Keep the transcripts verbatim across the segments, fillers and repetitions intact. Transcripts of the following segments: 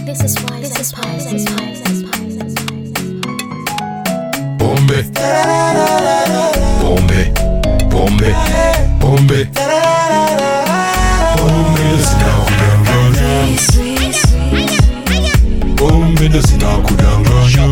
This is why this is why this is why this is why Bombe Bombe Bombe Bombe Bombe zinakudanganya Bombe ndo zinakudanganya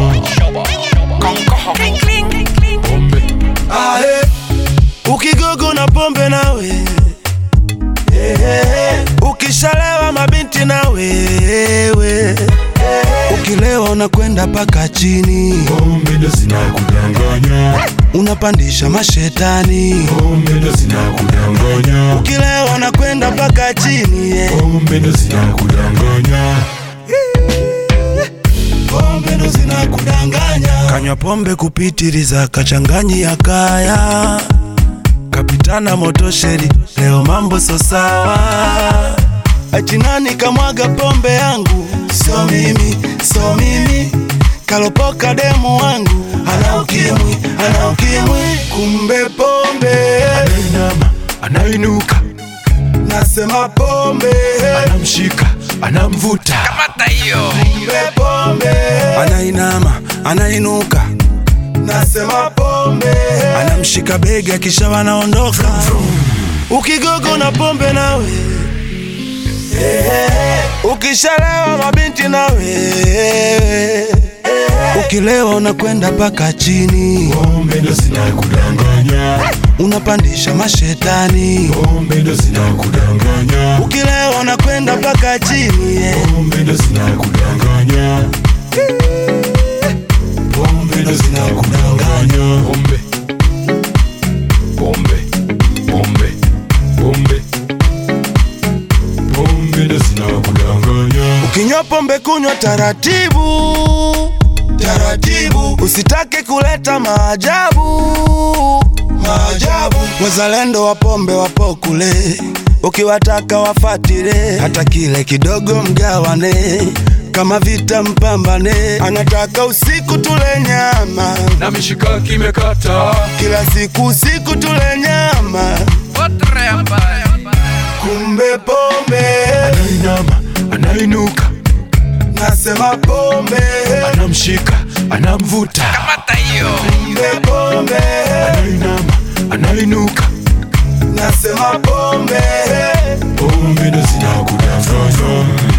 Bombe Ahe ukigogo na pombe nawe eh, eh. Ukishalewa mabinti na wewe ukilewa unakwenda paka chini. Bombe ndo zinakudanganya Unapandisha mashetani. Bombe ndo zinakudanganya Ukilewa unakwenda paka chini yeah. Bombe ndo zinakudanganya Bombe ndo zinakudanganya. Kanywa pombe kupitiliza kachanganyi ya kaya. Kapitana motosheri leo mambo so sawa. Ati nani kamwaga pombe yangu? So mimi, so mimi. Kalopoka demu wangu ana ukimwi, ana ukimwi. Kumbe pombe anainama, anainuka. Nasema pombe anamshika, anamvuta. Kamata hiyo. Kumbe pombe anainama, anainuka. Nasema pombe anamshika bega kisha wanaondoka. Ukigogo na pombe nawe ukishalewa mabinti nawe ukilewa unakwenda paka chini. Bombe ndo zinakudanganya Unapandisha mashetani. Bombe ndo zinakudanganya Ukilewa unakwenda paka chini yeah. Bombe ndo zinakudanganya Bombe ndo zinakudanganya Bombe Bombe Bombe Bombe Bombe ndo zinakudanganya. Ukinywa pombe kunywa taratibu taratibu, usitake kuleta maajabu maajabu. Wazalendo wa pombe wapo kule, ukiwataka wafatile. Hata kile kidogo mgawane, kama vita mpambane. Anataka usiku tule nyama na mishikaki imekata. Kila siku usiku tule nyama. Kumbe pombe anainama, anainuka. Nasema pombe anamshika, anamvuta. Kamata hiyo. Kumbe pombe anainama, anainuka. Nasema pombe Bombe ndo zinakudanganya